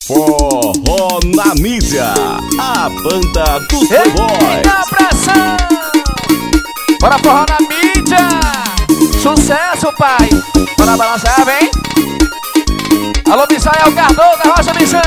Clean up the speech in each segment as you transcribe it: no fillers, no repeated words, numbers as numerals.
Forró na mídia, a banda dos playboys. Na pressão, bora forró na mídia. Sucesso, pai. Bora balançar, vem. Alô, Misael Cardoso da Rocha Missão.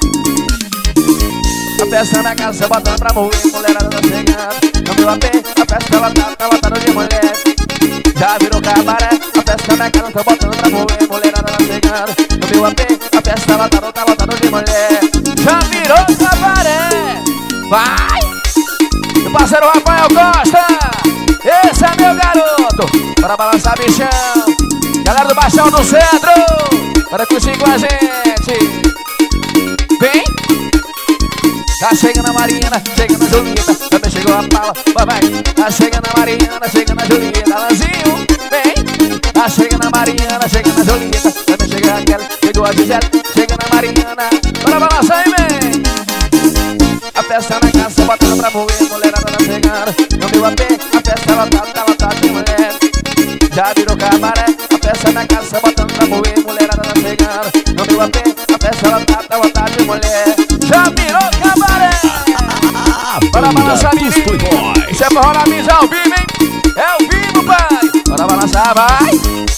A festa na casa, botando pra morrer, mulherada tá chegando. No meu AP, a festa tá lotando de mulher. Já virou cabaré, a festa na casa, tô botando pra morrer, mulherada tá chegando. No meu AP, a festa tá lotando de mulher. Já virou cabaré. Vai! Meu parceiro Rafael Costa, esse é meu garoto. Bora balançar, bichão. Galera do Baixão do Centro, bora curtir com a gente. Vem! Tá chegando a Marina, chegando a Julieta, também chegou a Paula, vai. Tá chegando a Mariana, chegando a Julieta, Alanzinho, vem. Tá chegando a Mariana, chegando a Julieta, também chegou a Kelly, chegou a Gisele, chegando a Mariana. Bora balançar aí, vem. A festa na casa, botando pra morrer, mulherada tá chegando. No meu AP, a festa tá lotada de mulher. Já virou cabaré, a festa na casa, botando pra morrer, mulherada tá chegando. No meu AP, a festa tá lotada de mulher. Já virou cabaré. Bora balançar, menino. Isso é forró na mídia ao vivo, hein? É ao vivo, pai. Bora balançar, vai.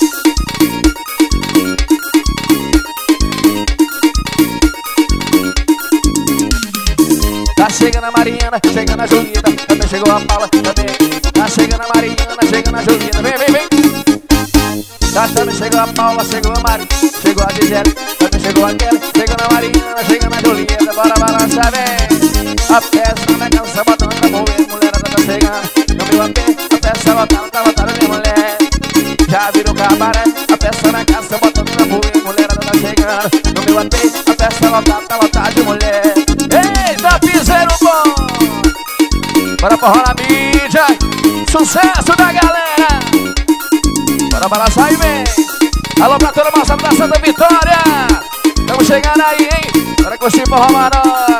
Tá chegando a Mariana, chegando a Julieta, também chegou a Paula, também. Tá chegando a Mariana, chegando a Julieta, vem, vem, vem. Tá também chegou a Paula, chegou a Mari, chegou a Gisele, também chegou a Kelly, chegando a Mariana, chegando a Julieta, bora balançar, vem. A festa na cansa, botando pra morrer, mulherada tá chegando. No meu AP, a festa tá lotada de mulher. Já virou cabaré, a festa na casa, botando pra morrer, mulherada tá chegando. No meu AP, a festa tá lotada de mulher. Eita, piseiro bom! Bora forró na mídia, sucesso da galera! Bora balançar e vem! Alô pra toda a moçada da Santa Vitória! Tamo chegando aí, hein? Bora curtir forró pra nós!